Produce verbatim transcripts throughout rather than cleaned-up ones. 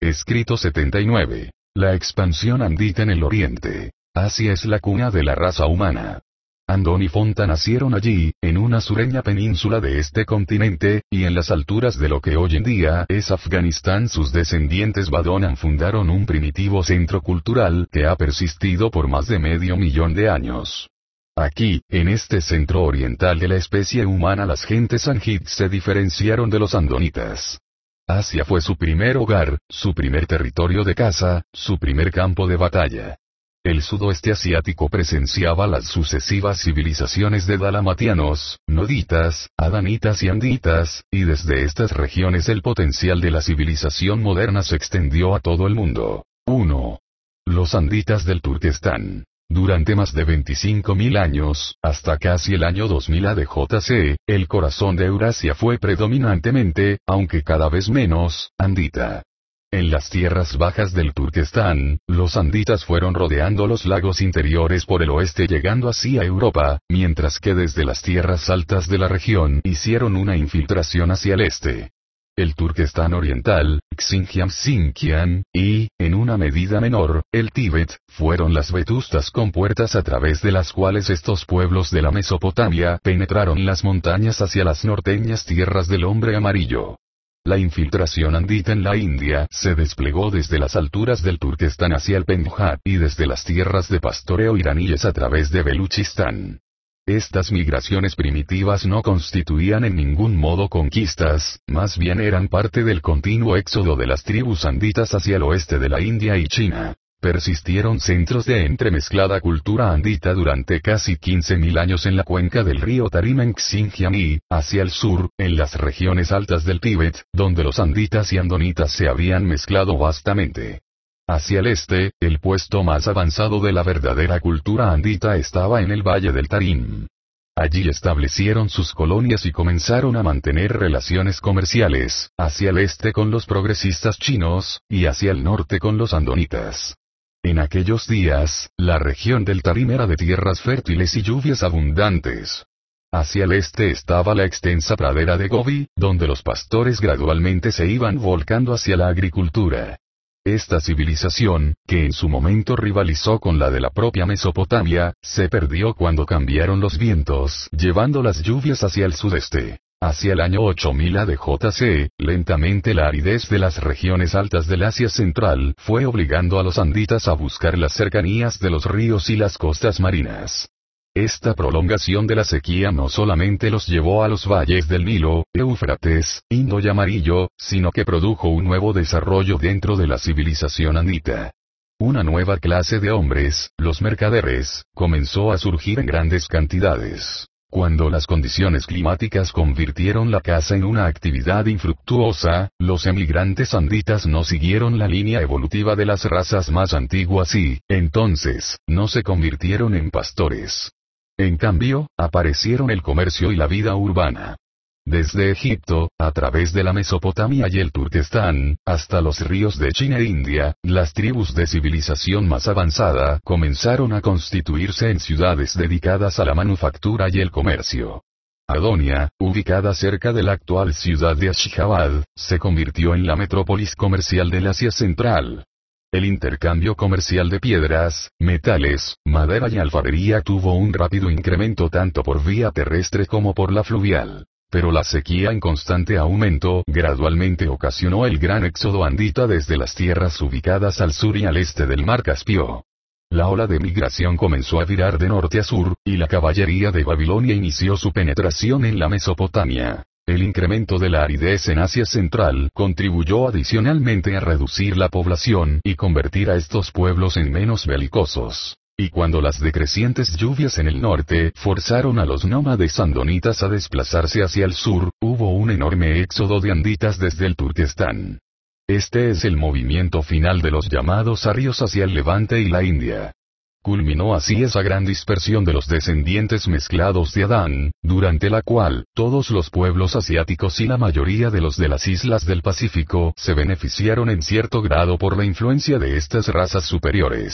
Escrito setenta y nueve. La expansión andita en el oriente. Asia es la cuna de la raza humana. Andón y Fonta nacieron allí, en una sureña península de este continente, y en las alturas de lo que hoy en día es Afganistán sus descendientes Badonan fundaron un primitivo centro cultural que ha persistido por más de medio millón de años. Aquí, en este centro oriental de la especie humana, las gentes Anjit se diferenciaron de los andonitas. Asia fue su primer hogar, su primer territorio de caza, su primer campo de batalla. El sudoeste asiático presenciaba las sucesivas civilizaciones de dalamatianos, noditas, adanitas y anditas, y desde estas regiones el potencial de la civilización moderna se extendió a todo el mundo. uno. Los anditas del Turquestán. Durante más de veinticinco mil años, hasta casi el año dos mil A D J C, el corazón de Eurasia fue predominantemente, aunque cada vez menos, andita. En las tierras bajas del Turquestán, los anditas fueron rodeando los lagos interiores por el oeste llegando así a Europa, mientras que desde las tierras altas de la región hicieron una infiltración hacia el este. El Turquestán oriental, Xinjiang Xinjiang, y, en una medida menor, el Tíbet, fueron las vetustas compuertas a través de las cuales estos pueblos de la Mesopotamia penetraron las montañas hacia las norteñas tierras del hombre amarillo. La infiltración andita en la India se desplegó desde las alturas del Turquestán hacia el Pendjab y desde las tierras de pastoreo iraníes a través de Beluchistán. Estas migraciones primitivas no constituían en ningún modo conquistas, más bien eran parte del continuo éxodo de las tribus anditas hacia el oeste de la India y China. Persistieron centros de entremezclada cultura andita durante casi quince mil años en la cuenca del río Tarim en Xinjiang y, hacia el sur, en las regiones altas del Tíbet, donde los anditas y andonitas se habían mezclado vastamente. Hacia el este, el puesto más avanzado de la verdadera cultura andita estaba en el valle del Tarim. Allí establecieron sus colonias y comenzaron a mantener relaciones comerciales, hacia el este con los progresistas chinos, y hacia el norte con los andonitas. En aquellos días, la región del Tarim era de tierras fértiles y lluvias abundantes. Hacia el este estaba la extensa pradera de Gobi, donde los pastores gradualmente se iban volcando hacia la agricultura. Esta civilización, que en su momento rivalizó con la de la propia Mesopotamia, se perdió cuando cambiaron los vientos, llevando las lluvias hacia el sudeste. Hacia el año ocho mil A D J C, lentamente la aridez de las regiones altas del Asia Central fue obligando a los anditas a buscar las cercanías de los ríos y las costas marinas. Esta prolongación de la sequía no solamente los llevó a los valles del Nilo, Éufrates, Indo y Amarillo, sino que produjo un nuevo desarrollo dentro de la civilización andita. Una nueva clase de hombres, los mercaderes, comenzó a surgir en grandes cantidades. Cuando las condiciones climáticas convirtieron la caza en una actividad infructuosa, los emigrantes anditas no siguieron la línea evolutiva de las razas más antiguas y, entonces, no se convirtieron en pastores. En cambio, aparecieron el comercio y la vida urbana. Desde Egipto, a través de la Mesopotamia y el Turquestán, hasta los ríos de China e India, las tribus de civilización más avanzada comenzaron a constituirse en ciudades dedicadas a la manufactura y el comercio. Adonia, ubicada cerca de la actual ciudad de Ashihabad, se convirtió en la metrópolis comercial del Asia Central. El intercambio comercial de piedras, metales, madera y alfarería tuvo un rápido incremento tanto por vía terrestre como por la fluvial. Pero la sequía en constante aumento gradualmente ocasionó el gran éxodo andita desde las tierras ubicadas al sur y al este del mar Caspio. La ola de migración comenzó a virar de norte a sur, y la caballería de Babilonia inició su penetración en la Mesopotamia. El incremento de la aridez en Asia Central contribuyó adicionalmente a reducir la población y convertir a estos pueblos en menos belicosos. Y cuando las decrecientes lluvias en el norte forzaron a los nómades andonitas a desplazarse hacia el sur, hubo un enorme éxodo de anditas desde el Turquestán. Este es el movimiento final de los llamados arios hacia el Levante y la India. Culminó así esa gran dispersión de los descendientes mezclados de Adán, durante la cual, todos los pueblos asiáticos y la mayoría de los de las islas del Pacífico se beneficiaron en cierto grado por la influencia de estas razas superiores.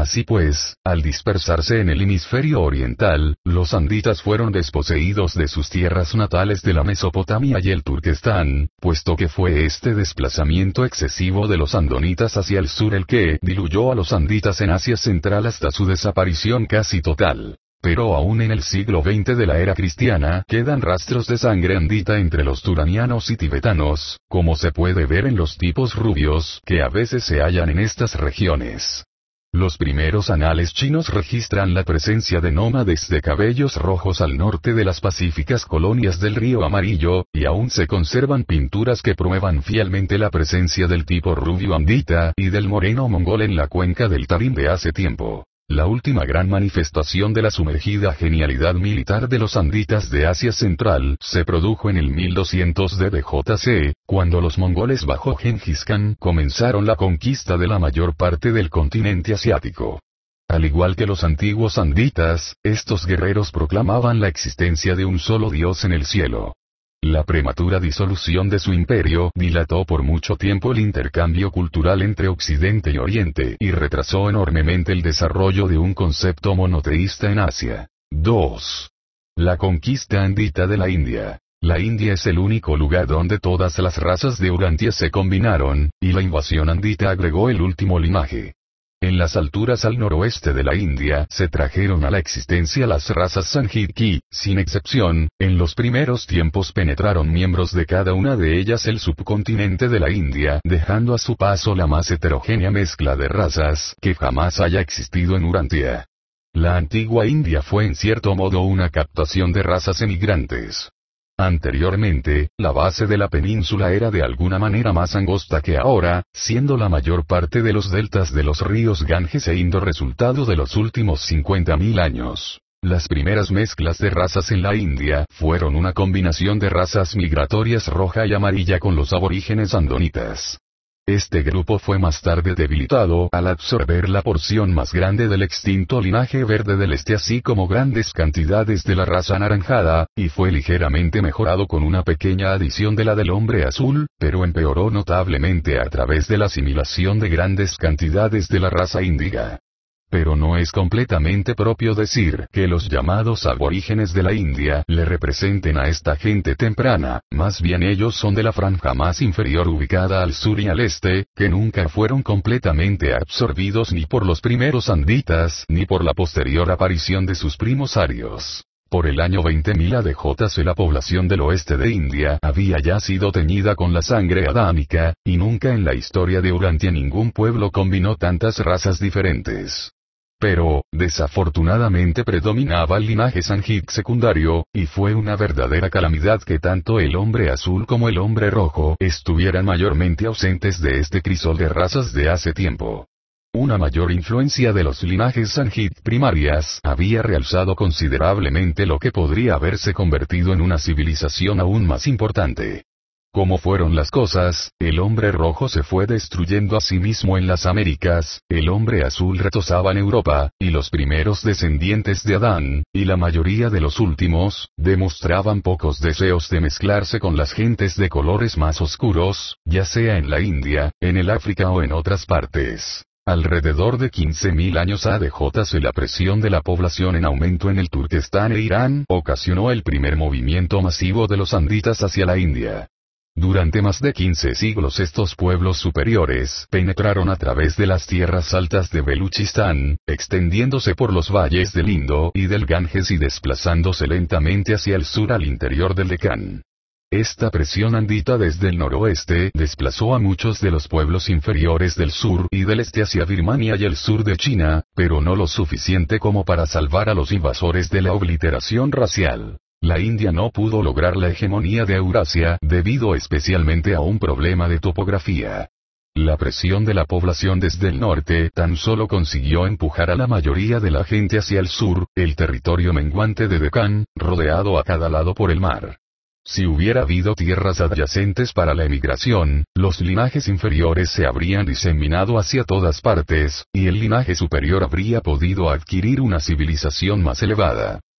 Así pues, al dispersarse en el hemisferio oriental, los anditas fueron desposeídos de sus tierras natales de la Mesopotamia y el Turquestán, puesto que fue este desplazamiento excesivo de los andonitas hacia el sur el que diluyó a los anditas en Asia Central hasta su desaparición casi total. Pero aún en el siglo veinte de la era cristiana quedan rastros de sangre andita entre los turanianos y tibetanos, como se puede ver en los tipos rubios que a veces se hallan en estas regiones. Los primeros anales chinos registran la presencia de nómades de cabellos rojos al norte de las pacíficas colonias del Río Amarillo, y aún se conservan pinturas que prueban fielmente la presencia del tipo rubio andita y del moreno mongol en la cuenca del Tarim de hace tiempo. La última gran manifestación de la sumergida genialidad militar de los anditas de Asia Central se produjo en el mil doscientos de B J C, cuando los mongoles bajo Gengis Khan comenzaron la conquista de la mayor parte del continente asiático. Al igual que los antiguos anditas, estos guerreros proclamaban la existencia de un solo dios en el cielo. La prematura disolución de su imperio dilató por mucho tiempo el intercambio cultural entre Occidente y Oriente y retrasó enormemente el desarrollo de un concepto monoteísta en Asia. dos. La conquista andita de la India. La India es el único lugar donde todas las razas de Urantia se combinaron, y la invasión andita agregó el último linaje. En las alturas al noroeste de la India se trajeron a la existencia las razas Sanjit que, sin excepción, en los primeros tiempos penetraron miembros de cada una de ellas el subcontinente de la India, dejando a su paso la más heterogénea mezcla de razas que jamás haya existido en Urantia. La antigua India fue en cierto modo una captación de razas emigrantes. Anteriormente, la base de la península era de alguna manera más angosta que ahora, siendo la mayor parte de los deltas de los ríos Ganges e Indo resultado de los últimos cincuenta mil años. Las primeras mezclas de razas en la India fueron una combinación de razas migratorias roja y amarilla con los aborígenes andonitas. Este grupo fue más tarde debilitado al absorber la porción más grande del extinto linaje verde del este así como grandes cantidades de la raza anaranjada, y fue ligeramente mejorado con una pequeña adición de la del hombre azul, pero empeoró notablemente a través de la asimilación de grandes cantidades de la raza índiga. Pero no es completamente propio decir que los llamados aborígenes de la India le representen a esta gente temprana, más bien ellos son de la franja más inferior ubicada al sur y al este, que nunca fueron completamente absorbidos ni por los primeros anditas ni por la posterior aparición de sus primos arios. Por el año veinte mil A D J C la población del oeste de India había ya sido teñida con la sangre adámica, y nunca en la historia de Urantia ningún pueblo combinó tantas razas diferentes. Pero, desafortunadamente predominaba el linaje Sanjit secundario, y fue una verdadera calamidad que tanto el hombre azul como el hombre rojo estuvieran mayormente ausentes de este crisol de razas de hace tiempo. Una mayor influencia de los linajes Sanjit primarias había realzado considerablemente lo que podría haberse convertido en una civilización aún más importante. Como fueron las cosas, el hombre rojo se fue destruyendo a sí mismo en las Américas, el hombre azul retosaba en Europa, y los primeros descendientes de Adán, y la mayoría de los últimos, demostraban pocos deseos de mezclarse con las gentes de colores más oscuros, ya sea en la India, en el África o en otras partes. Alrededor de quince mil años A D J C la presión de la población en aumento en el Turquestán e Irán ocasionó el primer movimiento masivo de los anditas hacia la India. Durante más de quince siglos estos pueblos superiores penetraron a través de las tierras altas de Beluchistán, extendiéndose por los valles del Indo y del Ganges y desplazándose lentamente hacia el sur al interior del Deccan. Esta presión andita desde el noroeste desplazó a muchos de los pueblos inferiores del sur y del este hacia Birmania y el sur de China, pero no lo suficiente como para salvar a los invasores de la obliteración racial. La India no pudo lograr la hegemonía de Eurasia debido especialmente a un problema de topografía. La presión de la población desde el norte tan solo consiguió empujar a la mayoría de la gente hacia el sur, el territorio menguante de Deccan, rodeado a cada lado por el mar. Si hubiera habido tierras adyacentes para la emigración, los linajes inferiores se habrían diseminado hacia todas partes, y el linaje superior habría podido adquirir una civilización más elevada.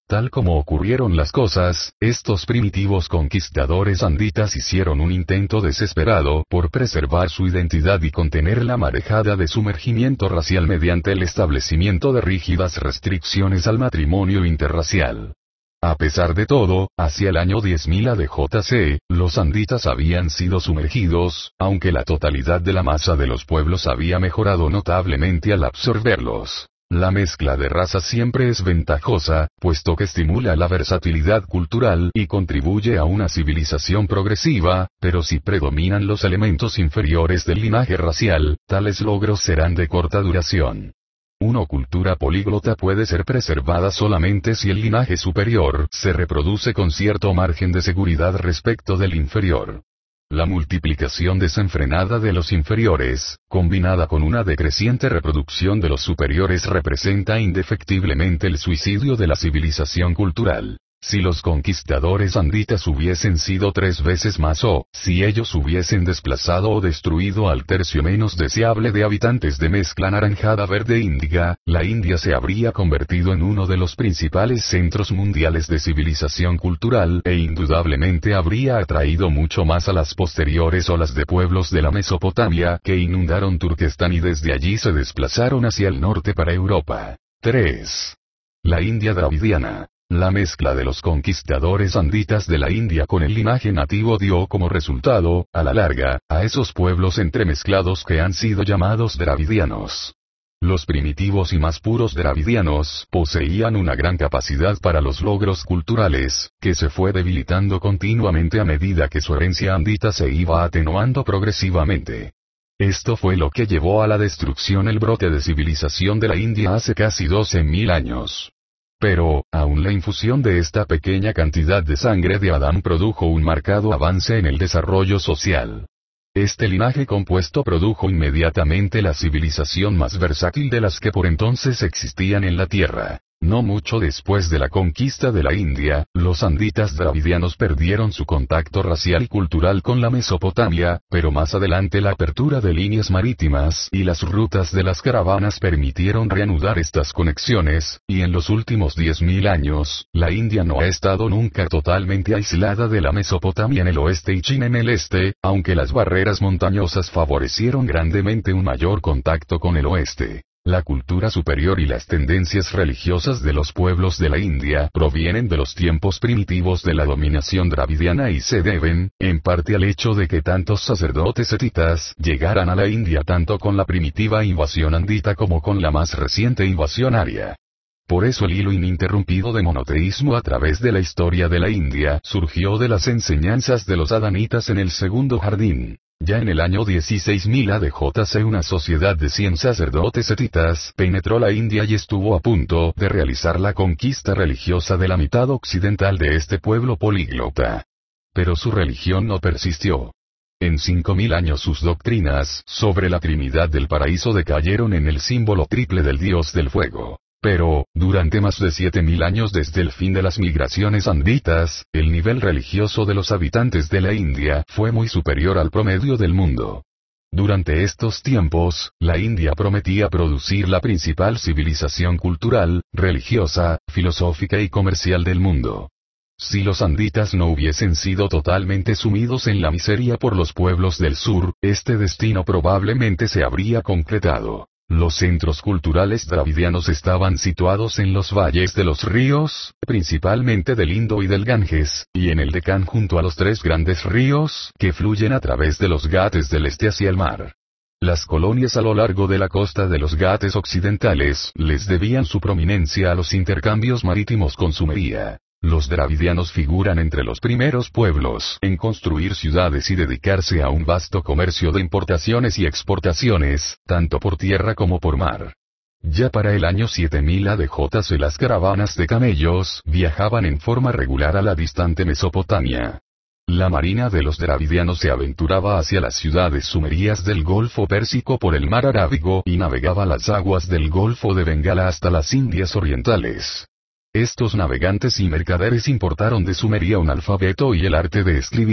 Tal como ocurrieron las cosas, estos primitivos conquistadores anditas hicieron un intento desesperado por preservar su identidad y contener la marejada de sumergimiento racial mediante el establecimiento de rígidas restricciones al matrimonio interracial. A pesar de todo, hacia el año diez mil A D J C, los anditas habían sido sumergidos, aunque la totalidad de la masa de los pueblos había mejorado notablemente al absorberlos. La mezcla de razas siempre es ventajosa, puesto que estimula la versatilidad cultural y contribuye a una civilización progresiva, pero si predominan los elementos inferiores del linaje racial, tales logros serán de corta duración. Una cultura políglota puede ser preservada solamente si el linaje superior se reproduce con cierto margen de seguridad respecto del inferior. La multiplicación desenfrenada de los inferiores, combinada con una decreciente reproducción de los superiores, representa indefectiblemente el suicidio de la civilización cultural. Si los conquistadores anditas hubiesen sido tres veces más o, si ellos hubiesen desplazado o destruido al tercio menos deseable de habitantes de mezcla naranjada-verde índiga, la India se habría convertido en uno de los principales centros mundiales de civilización cultural e indudablemente habría atraído mucho más a las posteriores olas de pueblos de la Mesopotamia que inundaron Turquestán y desde allí se desplazaron hacia el norte para Europa. tres. La India dravidiana. La mezcla de los conquistadores anditas de la India con el linaje nativo dio como resultado, a la larga, a esos pueblos entremezclados que han sido llamados dravidianos. Los primitivos y más puros dravidianos poseían una gran capacidad para los logros culturales, que se fue debilitando continuamente a medida que su herencia andita se iba atenuando progresivamente. Esto fue lo que llevó a la destrucción el brote de civilización de la India hace casi doce mil años. Pero, aún la infusión de esta pequeña cantidad de sangre de Adán produjo un marcado avance en el desarrollo social. Este linaje compuesto produjo inmediatamente la civilización más versátil de las que por entonces existían en la Tierra. No mucho después de la conquista de la India, los anditas dravidianos perdieron su contacto racial y cultural con la Mesopotamia, pero más adelante la apertura de líneas marítimas y las rutas de las caravanas permitieron reanudar estas conexiones, y en los últimos diez mil años, la India no ha estado nunca totalmente aislada de la Mesopotamia en el oeste y China en el este, aunque las barreras montañosas favorecieron grandemente un mayor contacto con el oeste. La cultura superior y las tendencias religiosas de los pueblos de la India provienen de los tiempos primitivos de la dominación dravidiana y se deben, en parte al hecho de que tantos sacerdotes hetitas llegaran a la India tanto con la primitiva invasión andita como con la más reciente invasión aria. Por eso el hilo ininterrumpido de monoteísmo a través de la historia de la India surgió de las enseñanzas de los adanitas en el segundo jardín. Ya en el año dieciséis mil A D J C una sociedad de cien sacerdotes hetitas penetró la India y estuvo a punto de realizar la conquista religiosa de la mitad occidental de este pueblo políglota. Pero su religión no persistió. En cinco mil años sus doctrinas sobre la Trinidad del paraíso decayeron en el símbolo triple del dios del fuego. Pero, durante más de siete mil años desde el fin de las migraciones anditas, el nivel religioso de los habitantes de la India fue muy superior al promedio del mundo. Durante estos tiempos, la India prometía producir la principal civilización cultural, religiosa, filosófica y comercial del mundo. Si los anditas no hubiesen sido totalmente sumidos en la miseria por los pueblos del sur, este destino probablemente se habría concretado. Los centros culturales dravidianos estaban situados en los valles de los ríos, principalmente del Indo y del Ganges, y en el Deccan junto a los tres grandes ríos que fluyen a través de los Ghates del este hacia el mar. Las colonias a lo largo de la costa de los Ghates occidentales les debían su prominencia a los intercambios marítimos con Sumeria. Los dravidianos figuran entre los primeros pueblos en construir ciudades y dedicarse a un vasto comercio de importaciones y exportaciones, tanto por tierra como por mar. Ya para el año siete mil A D J C las caravanas de camellos viajaban en forma regular a la distante Mesopotamia. La marina de los dravidianos se aventuraba hacia las ciudades sumerias del Golfo Pérsico por el mar Arábigo y navegaba las aguas del Golfo de Bengala hasta las Indias Orientales. Estos navegantes y mercaderes importaron de Sumeria un alfabeto y el arte de escribir.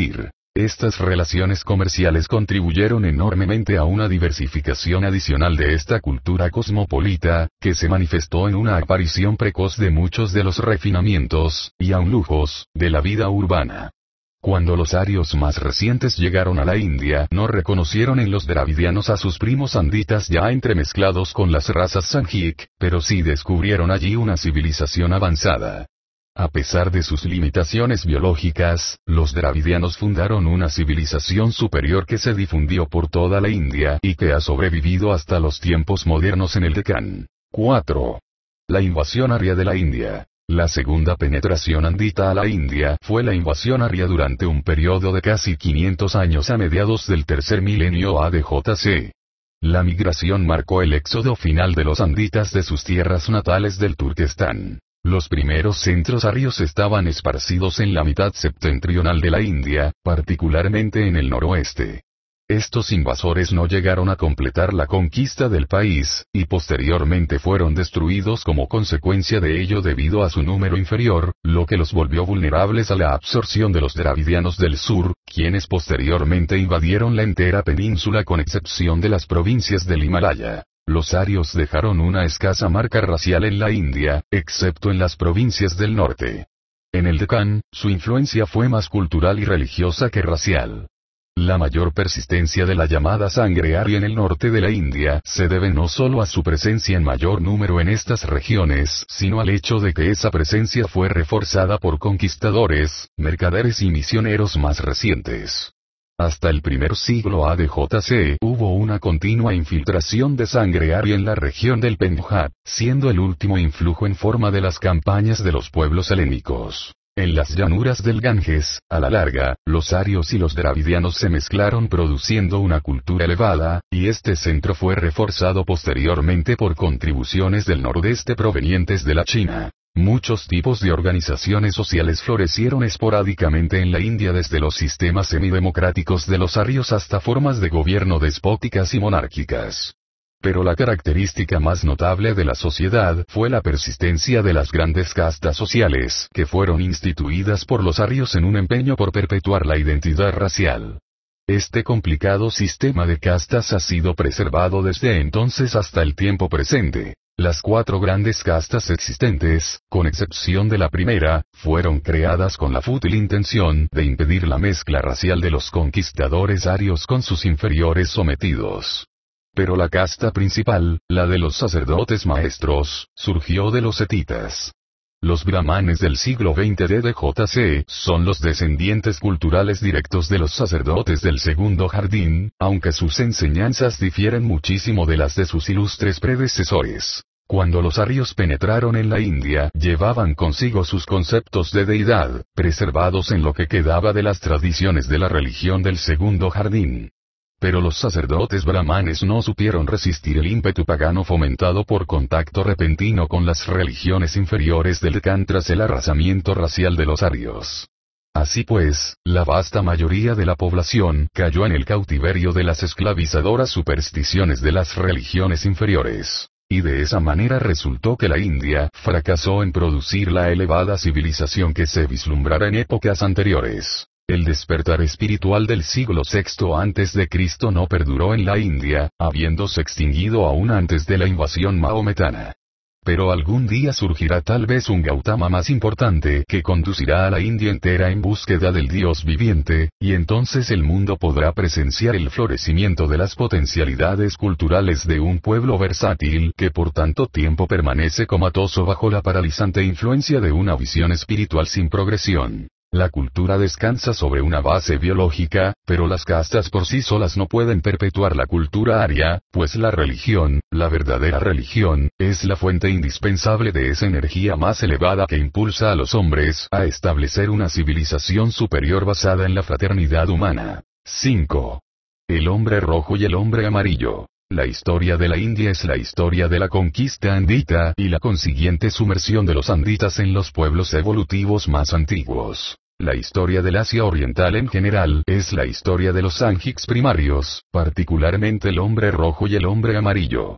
Estas relaciones comerciales contribuyeron enormemente a una diversificación adicional de esta cultura cosmopolita, que se manifestó en una aparición precoz de muchos de los refinamientos, y aun lujos, de la vida urbana. Cuando los arios más recientes llegaron a la India, no reconocieron en los dravidianos a sus primos anditas ya entremezclados con las razas Sanjik, pero sí descubrieron allí una civilización avanzada. A pesar de sus limitaciones biológicas, los dravidianos fundaron una civilización superior que se difundió por toda la India y que ha sobrevivido hasta los tiempos modernos en el Deccan. cuatro. La invasión aria de la India. La segunda penetración andita a la India fue la invasión aria durante un periodo de casi quinientos años a mediados del tercer milenio A D J C. La migración marcó el éxodo final de los anditas de sus tierras natales del Turquestán. Los primeros centros arios estaban esparcidos en la mitad septentrional de la India, particularmente en el noroeste. Estos invasores no llegaron a completar la conquista del país, y posteriormente fueron destruidos como consecuencia de ello debido a su número inferior, lo que los volvió vulnerables a la absorción de los dravidianos del sur, quienes posteriormente invadieron la entera península con excepción de las provincias del Himalaya. Los arios dejaron una escasa marca racial en la India, excepto en las provincias del norte. En el Deccan, su influencia fue más cultural y religiosa que racial. La mayor persistencia de la llamada sangre aria en el norte de la India se debe no solo a su presencia en mayor número en estas regiones, sino al hecho de que esa presencia fue reforzada por conquistadores, mercaderes y misioneros más recientes. Hasta el primer siglo A D J C hubo una continua infiltración de sangre aria en la región del Pendjab, siendo el último influjo en forma de las campañas de los pueblos helénicos. En las llanuras del Ganges, a la larga, los arios y los dravidianos se mezclaron produciendo una cultura elevada, y este centro fue reforzado posteriormente por contribuciones del nordeste provenientes de la China. Muchos tipos de organizaciones sociales florecieron esporádicamente en la India desde los sistemas semidemocráticos de los arios hasta formas de gobierno despóticas y monárquicas. Pero la característica más notable de la sociedad fue la persistencia de las grandes castas sociales que fueron instituidas por los arios en un empeño por perpetuar la identidad racial. Este complicado sistema de castas ha sido preservado desde entonces hasta el tiempo presente. Las cuatro grandes castas existentes, con excepción de la primera, fueron creadas con la fútil intención de impedir la mezcla racial de los conquistadores arios con sus inferiores sometidos. Pero la casta principal, la de los sacerdotes maestros, surgió de los hetitas. Los brahmanes del siglo veinte D D J C son los descendientes culturales directos de los sacerdotes del segundo jardín, aunque sus enseñanzas difieren muchísimo de las de sus ilustres predecesores. Cuando los arios penetraron en la India, llevaban consigo sus conceptos de deidad, preservados en lo que quedaba de las tradiciones de la religión del segundo jardín. Pero los sacerdotes brahmanes no supieron resistir el ímpetu pagano fomentado por contacto repentino con las religiones inferiores del Deccan tras el arrasamiento racial de los arios. Así pues, la vasta mayoría de la población cayó en el cautiverio de las esclavizadoras supersticiones de las religiones inferiores. Y de esa manera resultó que la India fracasó en producir la elevada civilización que se vislumbrara en épocas anteriores. El despertar espiritual del siglo sexto antes de Cristo no perduró en la India, habiéndose extinguido aún antes de la invasión mahometana. Pero algún día surgirá tal vez un Gautama más importante que conducirá a la India entera en búsqueda del Dios viviente, y entonces el mundo podrá presenciar el florecimiento de las potencialidades culturales de un pueblo versátil que por tanto tiempo permanece comatoso bajo la paralizante influencia de una visión espiritual sin progresión. La cultura descansa sobre una base biológica, pero las castas por sí solas no pueden perpetuar la cultura aria, pues la religión, la verdadera religión, es la fuente indispensable de esa energía más elevada que impulsa a los hombres a establecer una civilización superior basada en la fraternidad humana. cinco. El hombre rojo y el hombre amarillo. La historia de la India es la historia de la conquista andita y la consiguiente sumersión de los anditas en los pueblos evolutivos más antiguos. La historia del Asia Oriental en general es la historia de los Sanjiks primarios, particularmente el hombre rojo y el hombre amarillo.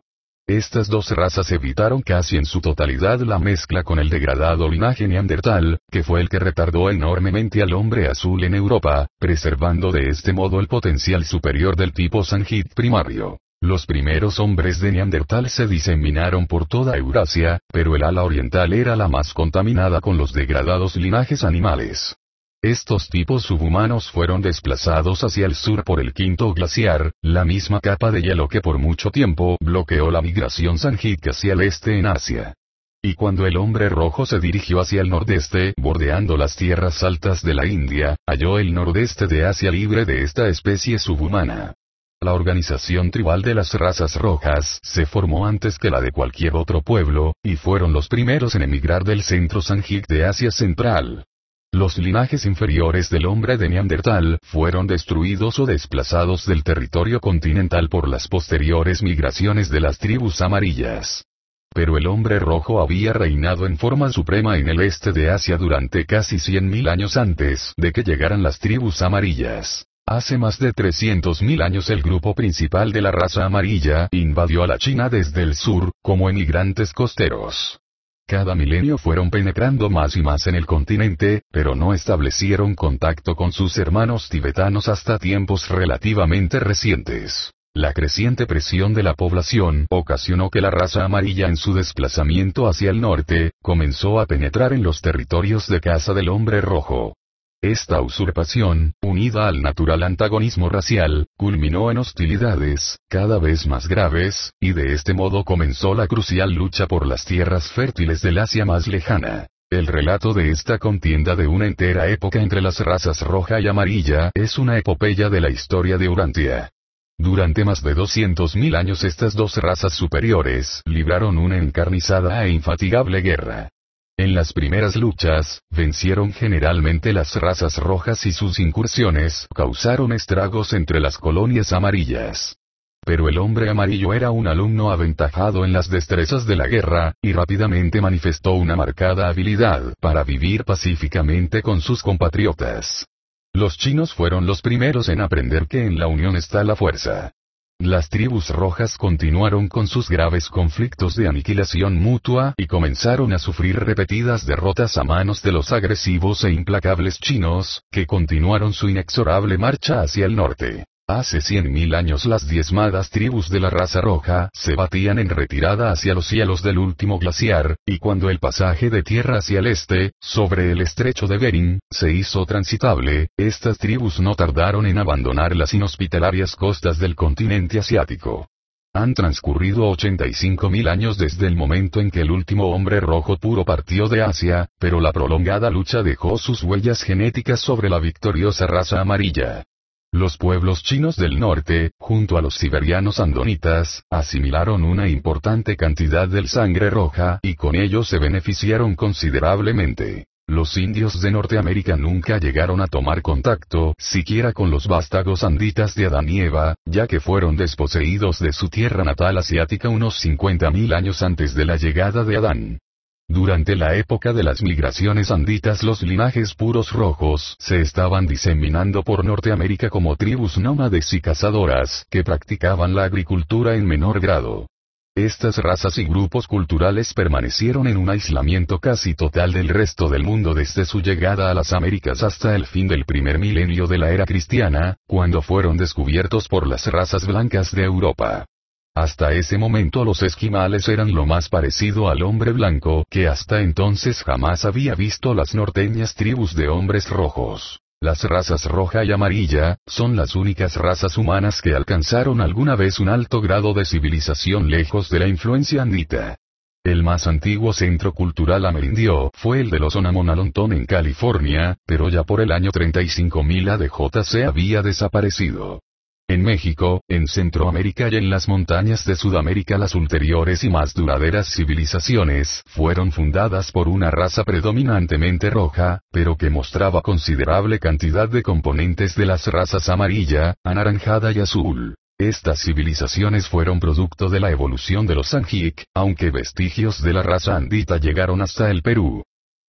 Estas dos razas evitaron casi en su totalidad la mezcla con el degradado linaje neandertal, que fue el que retardó enormemente al hombre azul en Europa, preservando de este modo el potencial superior del tipo Sangit primario. Los primeros hombres de Neandertal se diseminaron por toda Eurasia, pero el ala oriental era la más contaminada con los degradados linajes animales. Estos tipos subhumanos fueron desplazados hacia el sur por el quinto glaciar, la misma capa de hielo que por mucho tiempo bloqueó la migración Sangit hacia el este en Asia. Y cuando el hombre rojo se dirigió hacia el nordeste, bordeando las tierras altas de la India, halló el nordeste de Asia libre de esta especie subhumana. La organización tribal de las razas rojas se formó antes que la de cualquier otro pueblo, y fueron los primeros en emigrar del centro Sangit de Asia Central. Los linajes inferiores del hombre de Neandertal fueron destruidos o desplazados del territorio continental por las posteriores migraciones de las tribus amarillas. Pero el hombre rojo había reinado en forma suprema en el este de Asia durante casi cien mil años antes de que llegaran las tribus amarillas. Hace más de trescientos mil años el grupo principal de la raza amarilla invadió a la China desde el sur, como emigrantes costeros. Cada milenio fueron penetrando más y más en el continente, pero no establecieron contacto con sus hermanos tibetanos hasta tiempos relativamente recientes. La creciente presión de la población ocasionó que la raza amarilla en su desplazamiento hacia el norte, comenzó a penetrar en los territorios de caza del hombre rojo. Esta usurpación, unida al natural antagonismo racial, culminó en hostilidades, cada vez más graves, y de este modo comenzó la crucial lucha por las tierras fértiles del Asia más lejana. El relato de esta contienda de una entera época entre las razas roja y amarilla es una epopeya de la historia de Urantia. Durante más de doscientos mil años estas dos razas superiores libraron una encarnizada e infatigable guerra. En las primeras luchas, vencieron generalmente las razas rojas y sus incursiones causaron estragos entre las colonias amarillas. Pero el hombre amarillo era un alumno aventajado en las destrezas de la guerra, y rápidamente manifestó una marcada habilidad para vivir pacíficamente con sus compatriotas. Los chinos fueron los primeros en aprender que en la unión está la fuerza. Las tribus rojas continuaron con sus graves conflictos de aniquilación mutua y comenzaron a sufrir repetidas derrotas a manos de los agresivos e implacables chinos, que continuaron su inexorable marcha hacia el norte. Hace cien mil años las diezmadas tribus de la raza roja se batían en retirada hacia los cielos del último glaciar, y cuando el pasaje de tierra hacia el este, sobre el estrecho de Bering, se hizo transitable, estas tribus no tardaron en abandonar las inhospitalarias costas del continente asiático. Han transcurrido ochenta y cinco mil años desde el momento en que el último hombre rojo puro partió de Asia, pero la prolongada lucha dejó sus huellas genéticas sobre la victoriosa raza amarilla. Los pueblos chinos del norte, junto a los siberianos andonitas, asimilaron una importante cantidad del sangre roja y con ello se beneficiaron considerablemente. Los indios de Norteamérica nunca llegaron a tomar contacto, siquiera con los vástagos anditas de Adán y Eva, ya que fueron desposeídos de su tierra natal asiática unos cincuenta mil años antes de la llegada de Adán. Durante la época de las migraciones anditas los linajes puros rojos se estaban diseminando por Norteamérica como tribus nómades y cazadoras que practicaban la agricultura en menor grado. Estas razas y grupos culturales permanecieron en un aislamiento casi total del resto del mundo desde su llegada a las Américas hasta el fin del primer milenio de la era cristiana, cuando fueron descubiertos por las razas blancas de Europa. Hasta ese momento los esquimales eran lo más parecido al hombre blanco que hasta entonces jamás había visto las norteñas tribus de hombres rojos. Las razas roja y amarilla son las únicas razas humanas que alcanzaron alguna vez un alto grado de civilización lejos de la influencia andita. El más antiguo centro cultural amerindio fue el de los Onamonalonton en California, pero ya por el año treinta y cinco mil A D J se había desaparecido. En México, en Centroamérica y en las montañas de Sudamérica las ulteriores y más duraderas civilizaciones fueron fundadas por una raza predominantemente roja, pero que mostraba considerable cantidad de componentes de las razas amarilla, anaranjada y azul. Estas civilizaciones fueron producto de la evolución de los Sangik, aunque vestigios de la raza andita llegaron hasta el Perú.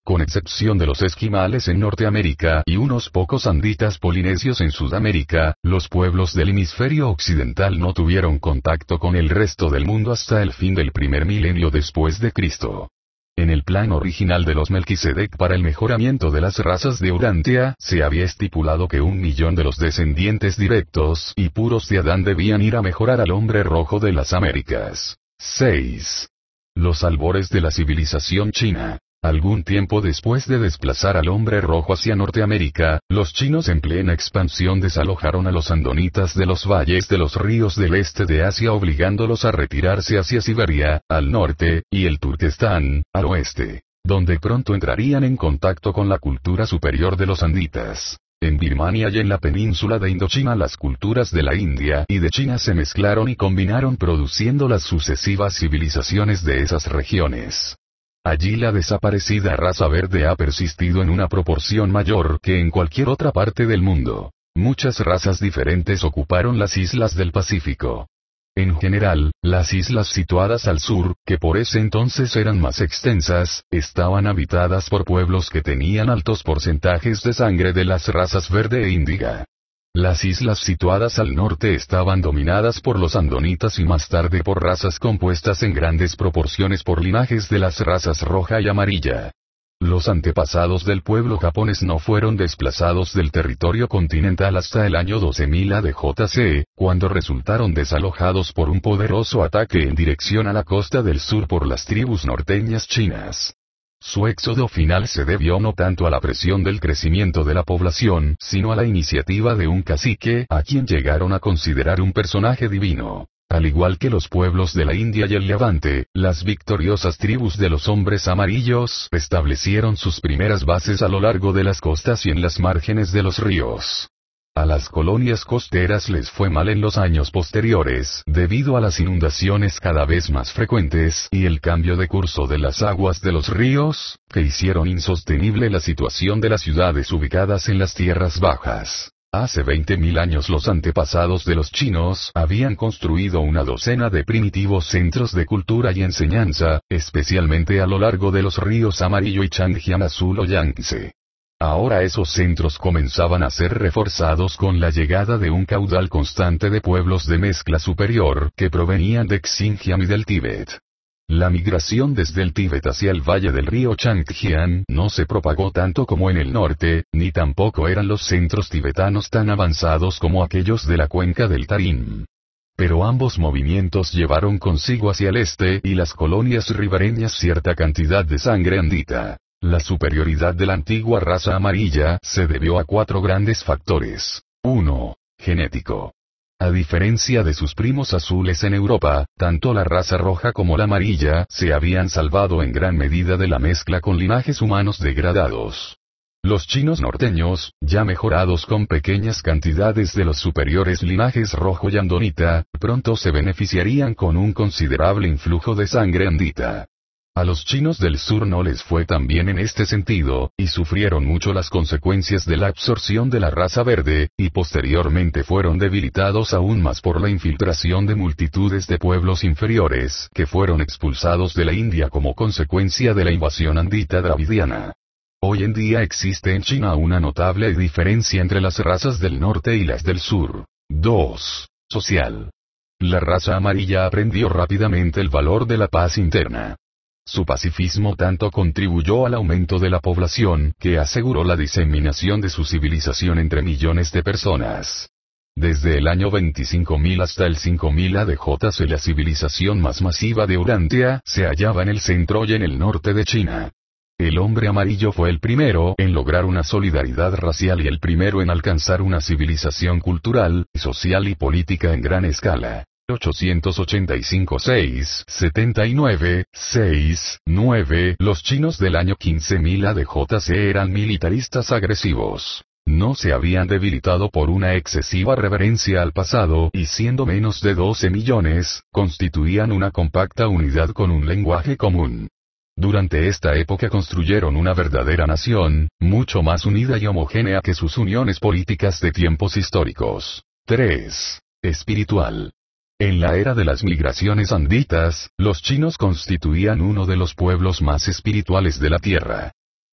Con excepción de los esquimales en Norteamérica y unos pocos anditas polinesios en Sudamérica, los pueblos del hemisferio occidental no tuvieron contacto con el resto del mundo hasta el fin del primer milenio después de Cristo. En el plan original de los Melquisedec para el mejoramiento de las razas de Urantia, se había estipulado que un millón de los descendientes directos y puros de Adán debían ir a mejorar al hombre rojo de las Américas. seis. Los albores de la civilización china. Algún tiempo después de desplazar al hombre rojo hacia Norteamérica, los chinos en plena expansión desalojaron a los andonitas de los valles de los ríos del este de Asia obligándolos a retirarse hacia Siberia, al norte, y el Turquestán, al oeste, donde pronto entrarían en contacto con la cultura superior de los anditas. En Birmania y en la península de Indochina las culturas de la India y de China se mezclaron y combinaron produciendo las sucesivas civilizaciones de esas regiones. Allí la desaparecida raza verde ha persistido en una proporción mayor que en cualquier otra parte del mundo. Muchas razas diferentes ocuparon las islas del Pacífico. En general, las islas situadas al sur, que por ese entonces eran más extensas, estaban habitadas por pueblos que tenían altos porcentajes de sangre de las razas verde e índiga. Las islas situadas al norte estaban dominadas por los andonitas y más tarde por razas compuestas en grandes proporciones por linajes de las razas roja y amarilla. Los antepasados del pueblo japonés no fueron desplazados del territorio continental hasta el año doce mil A D J C, cuando resultaron desalojados por un poderoso ataque en dirección a la costa del sur por las tribus norteñas chinas. Su éxodo final se debió no tanto a la presión del crecimiento de la población, sino a la iniciativa de un cacique, a quien llegaron a considerar un personaje divino. Al igual que los pueblos de la India y el Levante, las victoriosas tribus de los hombres amarillos establecieron sus primeras bases a lo largo de las costas y en las márgenes de los ríos. A las colonias costeras les fue mal en los años posteriores, debido a las inundaciones cada vez más frecuentes y el cambio de curso de las aguas de los ríos, que hicieron insostenible la situación de las ciudades ubicadas en las tierras bajas. Hace veinte mil años los antepasados de los chinos habían construido una docena de primitivos centros de cultura y enseñanza, especialmente a lo largo de los ríos Amarillo y Changjiang Azul o Yangtze. Ahora esos centros comenzaban a ser reforzados con la llegada de un caudal constante de pueblos de mezcla superior que provenían de Xinjiang y del Tíbet. La migración desde el Tíbet hacia el valle del río Changjiang no se propagó tanto como en el norte, ni tampoco eran los centros tibetanos tan avanzados como aquellos de la cuenca del Tarim. Pero ambos movimientos llevaron consigo hacia el este y las colonias ribereñas cierta cantidad de sangre andita. La superioridad de la antigua raza amarilla se debió a cuatro grandes factores. uno. Genético. A diferencia de sus primos azules en Europa, tanto la raza roja como la amarilla se habían salvado en gran medida de la mezcla con linajes humanos degradados. Los chinos norteños, ya mejorados con pequeñas cantidades de los superiores linajes rojo y andonita, pronto se beneficiarían con un considerable influjo de sangre andita. A los chinos del sur no les fue tan bien en este sentido, y sufrieron mucho las consecuencias de la absorción de la raza verde, y posteriormente fueron debilitados aún más por la infiltración de multitudes de pueblos inferiores que fueron expulsados de la India como consecuencia de la invasión andita dravidiana. Hoy en día existe en China una notable diferencia entre las razas del norte y las del sur. dos. Social. La raza amarilla aprendió rápidamente el valor de la paz interna. Su pacifismo tanto contribuyó al aumento de la población, que aseguró la diseminación de su civilización entre millones de personas. Desde el año veinticinco mil hasta el cinco mil A D J C la civilización más masiva de Urantia se hallaba en el centro y en el norte de China. El hombre amarillo fue el primero en lograr una solidaridad racial y el primero en alcanzar una civilización cultural, social y política en gran escala. ochocientos ochenta y cinco seis, setenta y nueve, seis, nueve Los chinos del año quince mil A D J C eran militaristas agresivos. No se habían debilitado por una excesiva reverencia al pasado y siendo menos de doce millones, constituían una compacta unidad con un lenguaje común. Durante esta época construyeron una verdadera nación, mucho más unida y homogénea que sus uniones políticas de tiempos históricos. tres. Espiritual. En la era de las migraciones anditas, los chinos constituían uno de los pueblos más espirituales de la tierra.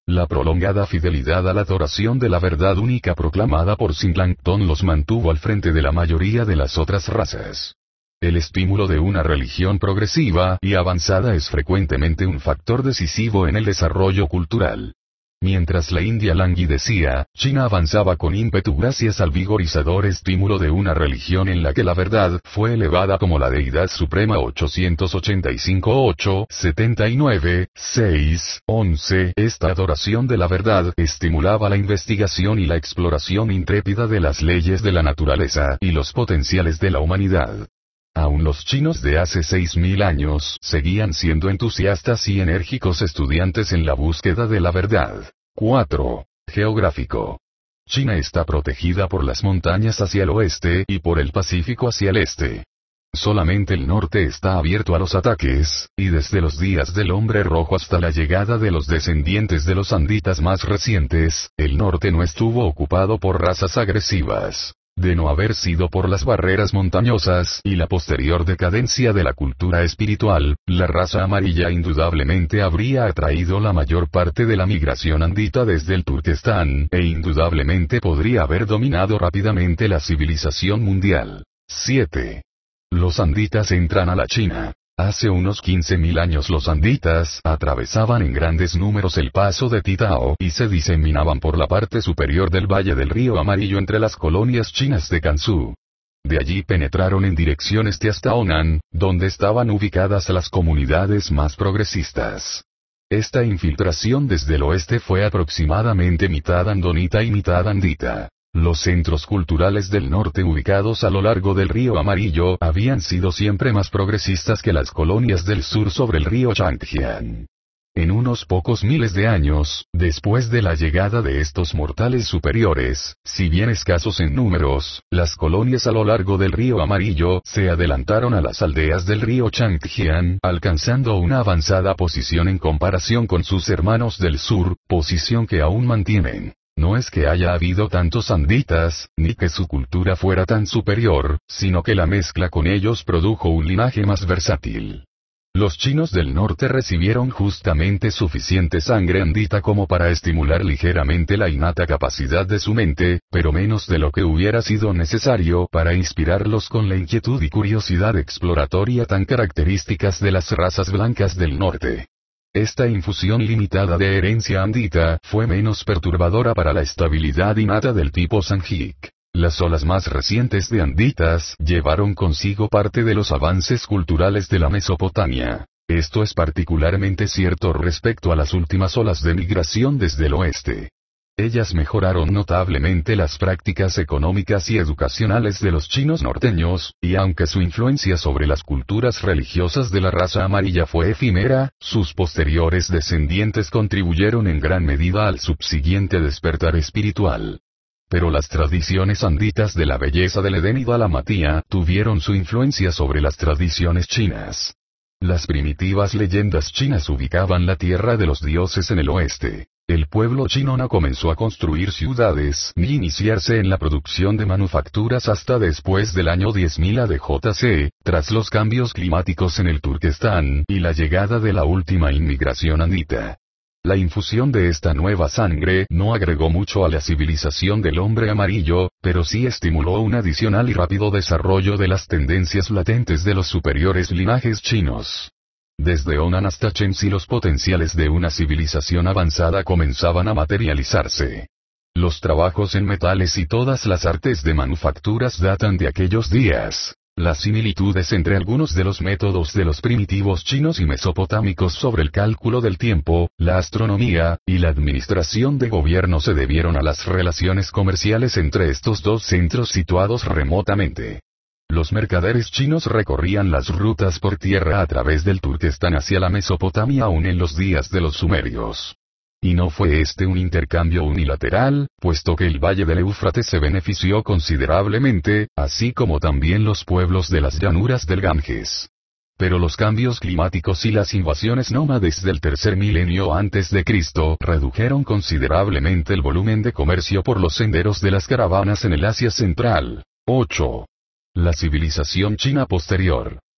La prolongada fidelidad a la adoración de la verdad única proclamada por Zimplancton los mantuvo al frente de la mayoría de las otras razas. El estímulo de una religión progresiva y avanzada es frecuentemente un factor decisivo en el desarrollo cultural. Mientras la India languidecía, China avanzaba con ímpetu gracias al vigorizador estímulo de una religión en la que la verdad fue elevada como la deidad suprema. ochocientos ochenta y cinco ocho setenta y nueve seis once Esta adoración de la verdad estimulaba la investigación y la exploración intrépida de las leyes de la naturaleza y los potenciales de la humanidad. Aún los chinos de hace seis mil años seguían siendo entusiastas y enérgicos estudiantes en la búsqueda de la verdad. cuatro. Geográfico. China está protegida por las montañas hacia el oeste y por el Pacífico hacia el este. Solamente el norte está abierto a los ataques, y desde los días del hombre rojo hasta la llegada de los descendientes de los anditas más recientes, el norte no estuvo ocupado por razas agresivas. De no haber sido por las barreras montañosas y la posterior decadencia de la cultura espiritual, la raza amarilla indudablemente habría atraído la mayor parte de la migración andita desde el Turquestán, e indudablemente podría haber dominado rápidamente la civilización mundial. siete. Los anditas entran a la China. Hace unos quince mil años los anditas atravesaban en grandes números el paso de Titao y se diseminaban por la parte superior del valle del río Amarillo entre las colonias chinas de Gansu. De allí penetraron en dirección este hasta Honan, donde estaban ubicadas las comunidades más progresistas. Esta infiltración desde el oeste fue aproximadamente mitad andonita y mitad andita. Los centros culturales del norte ubicados a lo largo del río Amarillo habían sido siempre más progresistas que las colonias del sur sobre el río Changjiang. En unos pocos miles de años, después de la llegada de estos mortales superiores, si bien escasos en números, las colonias a lo largo del río Amarillo se adelantaron a las aldeas del río Changjiang, alcanzando una avanzada posición en comparación con sus hermanos del sur, posición que aún mantienen. No es que haya habido tantos anditas, ni que su cultura fuera tan superior, sino que la mezcla con ellos produjo un linaje más versátil. Los chinos del norte recibieron justamente suficiente sangre andita como para estimular ligeramente la innata capacidad de su mente, pero menos de lo que hubiera sido necesario para inspirarlos con la inquietud y curiosidad exploratoria tan características de las razas blancas del norte. Esta infusión limitada de herencia andita fue menos perturbadora para la estabilidad innata del tipo Sanjik. Las olas más recientes de anditas llevaron consigo parte de los avances culturales de la Mesopotamia. Esto es particularmente cierto respecto a las últimas olas de migración desde el oeste. Ellas mejoraron notablemente las prácticas económicas y educacionales de los chinos norteños, y aunque su influencia sobre las culturas religiosas de la raza amarilla fue efímera, sus posteriores descendientes contribuyeron en gran medida al subsiguiente despertar espiritual. Pero las tradiciones anditas de la belleza del Edén y Dalamatía tuvieron su influencia sobre las tradiciones chinas. Las primitivas leyendas chinas ubicaban la tierra de los dioses en el oeste. El pueblo chino no comenzó a construir ciudades ni iniciarse en la producción de manufacturas hasta después del año diez mil A D J C, tras los cambios climáticos en el Turquestán y la llegada de la última inmigración andita. La infusión de esta nueva sangre no agregó mucho a la civilización del hombre amarillo, pero sí estimuló un adicional y rápido desarrollo de las tendencias latentes de los superiores linajes chinos. Desde Honan hasta Chensi los potenciales de una civilización avanzada comenzaban a materializarse. Los trabajos en metales y todas las artes de manufacturas datan de aquellos días. Las similitudes entre algunos de los métodos de los primitivos chinos y mesopotámicos sobre el cálculo del tiempo, la astronomía, y la administración de gobierno se debieron a las relaciones comerciales entre estos dos centros situados remotamente. Los mercaderes chinos recorrían las rutas por tierra a través del Turquestán hacia la Mesopotamia aún en los días de los sumerios. Y no fue este un intercambio unilateral, puesto que el valle del Éufrates se benefició considerablemente, así como también los pueblos de las llanuras del Ganges. Pero los cambios climáticos y las invasiones nómades del tercer milenio antes de Cristo redujeron considerablemente el volumen de comercio por los senderos de las caravanas en el Asia Central. ocho. La civilización china posterior.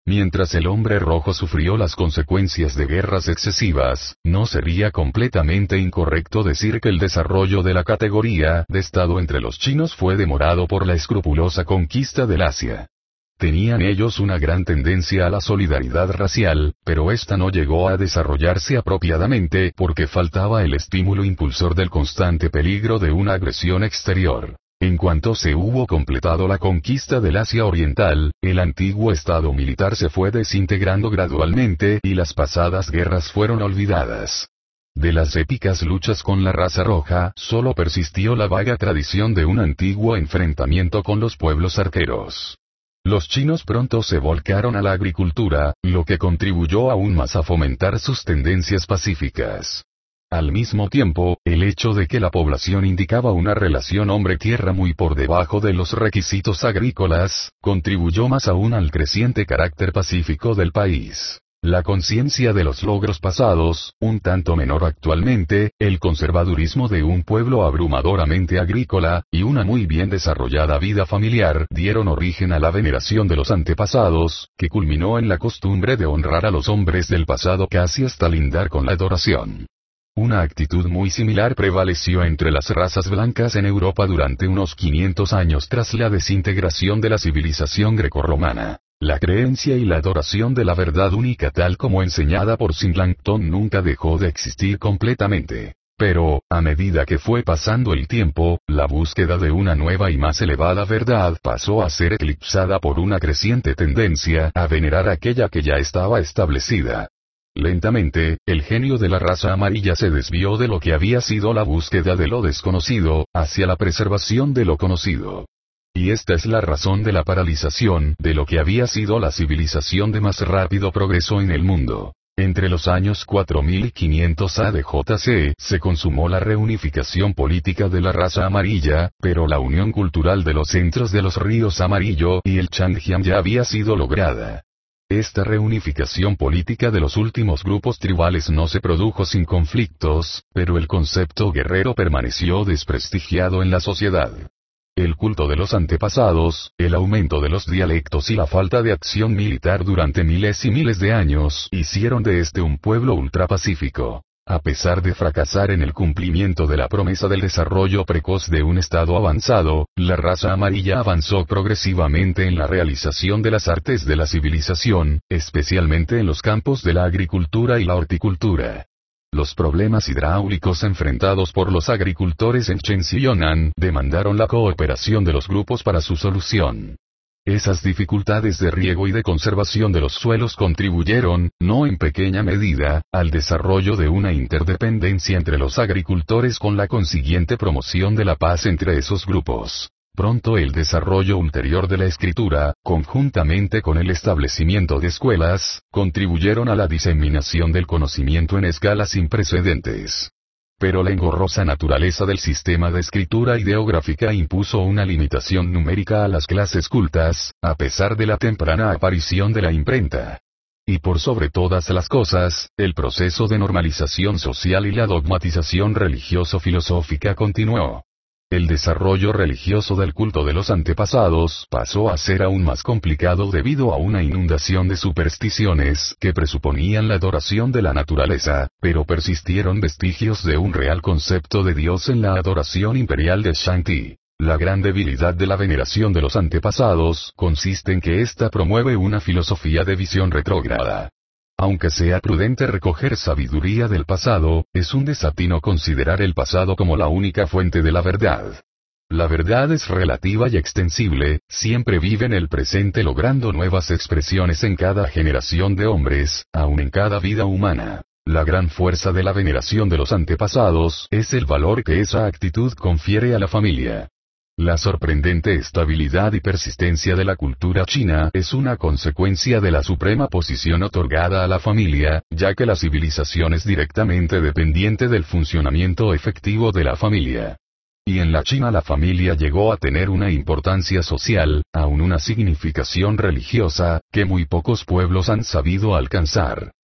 Mientras el hombre rojo sufrió las consecuencias de guerras excesivas, no sería completamente incorrecto decir que el desarrollo de la categoría de Estado entre los chinos fue demorado por la escrupulosa conquista del Asia. Tenían ellos una gran tendencia a la solidaridad racial, pero esta no llegó a desarrollarse apropiadamente porque faltaba el estímulo impulsor del constante peligro de una agresión exterior. En cuanto se hubo completado la conquista del Asia Oriental, el antiguo estado militar se fue desintegrando gradualmente y las pasadas guerras fueron olvidadas. De las épicas luchas con la raza roja, solo persistió la vaga tradición de un antiguo enfrentamiento con los pueblos arqueros. Los chinos pronto se volcaron a la agricultura, lo que contribuyó aún más a fomentar sus tendencias pacíficas. Al mismo tiempo, el hecho de que la población indicaba una relación hombre-tierra muy por debajo de los requisitos agrícolas, contribuyó más aún al creciente carácter pacífico del país. La conciencia de los logros pasados, un tanto menor actualmente, el conservadurismo de un pueblo abrumadoramente agrícola, y una muy bien desarrollada vida familiar dieron origen a la veneración de los antepasados, que culminó en la costumbre de honrar a los hombres del pasado casi hasta lindar con la adoración. Una actitud muy similar prevaleció entre las razas blancas en Europa durante unos quinientos años tras la desintegración de la civilización grecorromana. La creencia y la adoración de la verdad única tal como enseñada por Singleton nunca dejó de existir completamente. Pero, a medida que fue pasando el tiempo, la búsqueda de una nueva y más elevada verdad pasó a ser eclipsada por una creciente tendencia a venerar aquella que ya estaba establecida. Lentamente, el genio de la raza amarilla se desvió de lo que había sido la búsqueda de lo desconocido, hacia la preservación de lo conocido. Y esta es la razón de la paralización de lo que había sido la civilización de más rápido progreso en el mundo. Entre los años cuatro mil y quinientos A D J C se consumó la reunificación política de la raza amarilla, pero la unión cultural de los centros de los ríos Amarillo y el Changjiang ya había sido lograda. Esta reunificación política de los últimos grupos tribales no se produjo sin conflictos, pero el concepto guerrero permaneció desprestigiado en la sociedad. El culto de los antepasados, el aumento de los dialectos y la falta de acción militar durante miles y miles de años hicieron de este un pueblo ultrapacífico. A pesar de fracasar en el cumplimiento de la promesa del desarrollo precoz de un estado avanzado, la raza amarilla avanzó progresivamente en la realización de las artes de la civilización, especialmente en los campos de la agricultura y la horticultura. Los problemas hidráulicos enfrentados por los agricultores en Shenxi y Yunnan demandaron la cooperación de los grupos para su solución. Esas dificultades de riego y de conservación de los suelos contribuyeron, no en pequeña medida, al desarrollo de una interdependencia entre los agricultores con la consiguiente promoción de la paz entre esos grupos. Pronto el desarrollo ulterior de la escritura, conjuntamente con el establecimiento de escuelas, contribuyeron a la diseminación del conocimiento en escalas sin precedentes. Pero la engorrosa naturaleza del sistema de escritura ideográfica impuso una limitación numérica a las clases cultas, a pesar de la temprana aparición de la imprenta. Y por sobre todas las cosas, el proceso de normalización social y la dogmatización religioso-filosófica continuó. El desarrollo religioso del culto de los antepasados pasó a ser aún más complicado debido a una inundación de supersticiones que presuponían la adoración de la naturaleza, pero persistieron vestigios de un real concepto de Dios en la adoración imperial de Shang-Ti. La gran debilidad de la veneración de los antepasados consiste en que ésta promueve una filosofía de visión retrógrada. Aunque sea prudente recoger sabiduría del pasado, es un desatino considerar el pasado como la única fuente de la verdad. La verdad es relativa y extensible, siempre vive en el presente logrando nuevas expresiones en cada generación de hombres, aun en cada vida humana. La gran fuerza de la veneración de los antepasados es el valor que esa actitud confiere a la familia. La sorprendente estabilidad y persistencia de la cultura china es una consecuencia de la suprema posición otorgada a la familia, ya que la civilización es directamente dependiente del funcionamiento efectivo de la familia. Y en la China la familia llegó a tener una importancia social, aun una significación religiosa, que muy pocos pueblos han sabido alcanzar.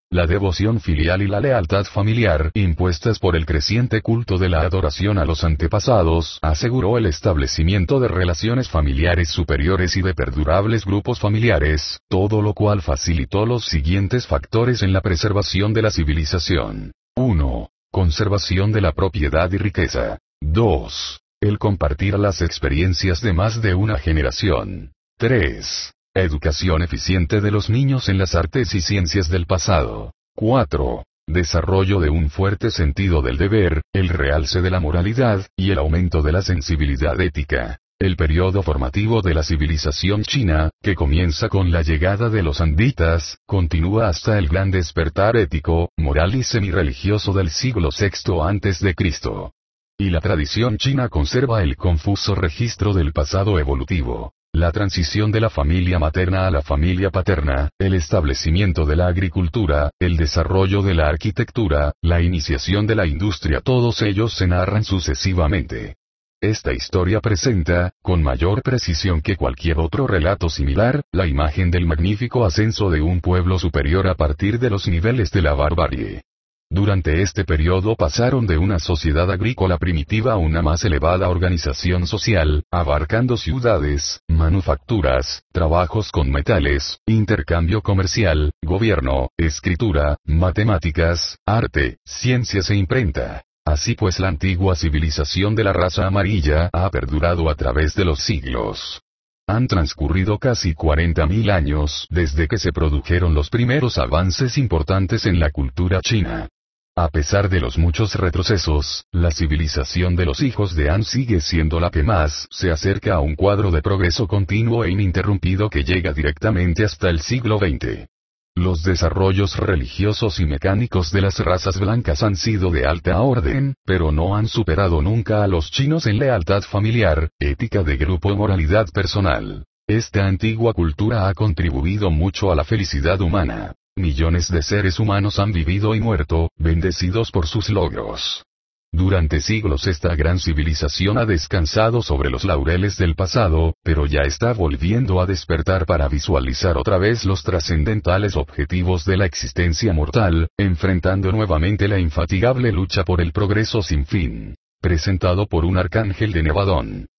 La devoción filial y la lealtad familiar, impuestas por el creciente culto de la adoración a los antepasados, aseguró el establecimiento de relaciones familiares superiores y de perdurables grupos familiares, todo lo cual facilitó los siguientes factores en la preservación de la civilización. uno. Conservación de la propiedad y riqueza. dos. El compartir las experiencias de más de una generación. tres. Educación eficiente de los niños en las artes y ciencias del pasado. cuatro. Desarrollo de un fuerte sentido del deber, el realce de la moralidad, y el aumento de la sensibilidad ética. El periodo formativo de la civilización china, que comienza con la llegada de los anditas, continúa hasta el gran despertar ético, moral y semirreligioso del siglo sexto antes de Cristo. Y la tradición china conserva el confuso registro del pasado evolutivo. La transición de la familia materna a la familia paterna, el establecimiento de la agricultura, el desarrollo de la arquitectura, la iniciación de la industria, todos ellos se narran sucesivamente. Esta historia presenta, con mayor precisión que cualquier otro relato similar, la imagen del magnífico ascenso de un pueblo superior a partir de los niveles de la barbarie. Durante este periodo pasaron de una sociedad agrícola primitiva a una más elevada organización social, abarcando ciudades, manufacturas, trabajos con metales, intercambio comercial, gobierno, escritura, matemáticas, arte, ciencias e imprenta. Así pues, la antigua civilización de la raza amarilla ha perdurado a través de los siglos. Han transcurrido casi cuarenta mil años desde que se produjeron los primeros avances importantes en la cultura china. A pesar de los muchos retrocesos, la civilización de los hijos de Han sigue siendo la que más se acerca a un cuadro de progreso continuo e ininterrumpido que llega directamente hasta el siglo veinte. Los desarrollos religiosos y mecánicos de las razas blancas han sido de alta orden, pero no han superado nunca a los chinos en lealtad familiar, ética de grupo y moralidad personal. Esta antigua cultura ha contribuido mucho a la felicidad humana. Millones de seres humanos han vivido y muerto, bendecidos por sus logros. Durante siglos esta gran civilización ha descansado sobre los laureles del pasado, pero ya está volviendo a despertar para visualizar otra vez los trascendentales objetivos de la existencia mortal, enfrentando nuevamente la infatigable lucha por el progreso sin fin. Presentado por un arcángel de Nevadón.